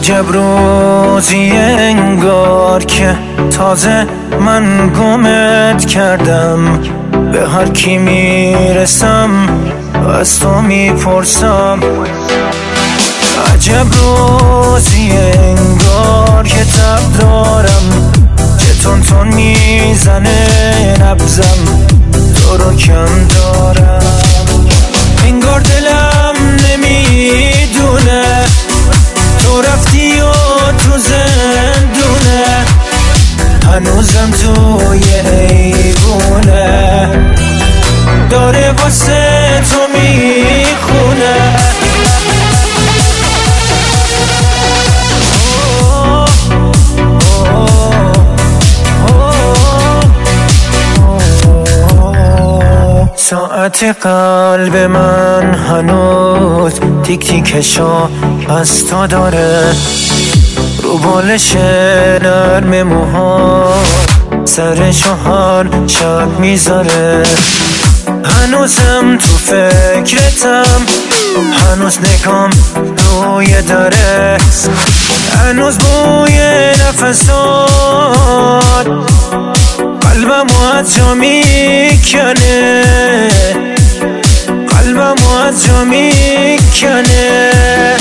عجب روزی انگار که تازه من گمت کردم. به هر کی میرسم از تو میپرسم. عجب روزی انگار که تب دارم، که تون تون میزنه نبزم، تو رو کم دارم. انگار دلم نمیدونه تو رفتی و تو زندونه، هنوزم توی حیوونه داره واسه تو میخونه. ساعت قلب من هنوز تیک تیکشو از تو داره، رو بالش نرم موها سرشو هر شب میذاره. هنوزم تو فکرتم، هنوز نگام روی دره، هنوز بوی نفسات قلبمو از جا میکنه، قلبمو از جا میکنه.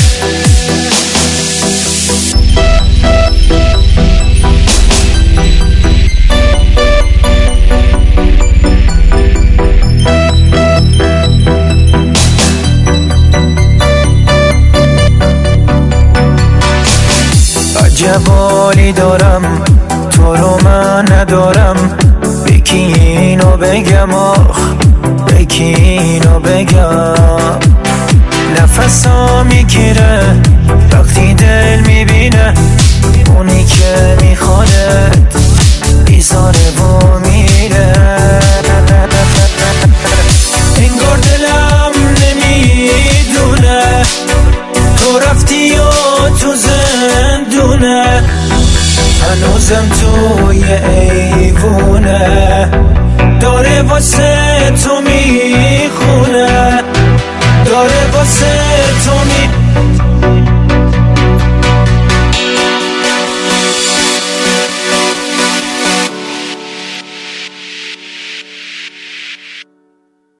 عجب حالی دارم تو رو من ندارم، بکی اینو بگم آخ بکی اینو بگم. نفسا میگیره وقتی دل میبینه اونی که میخوادت بیزاره و میره. انگار دلم نمیدونه تو رفتی و تو زندونه، هنوزم توی ایوونه داره واسه تو میخونه.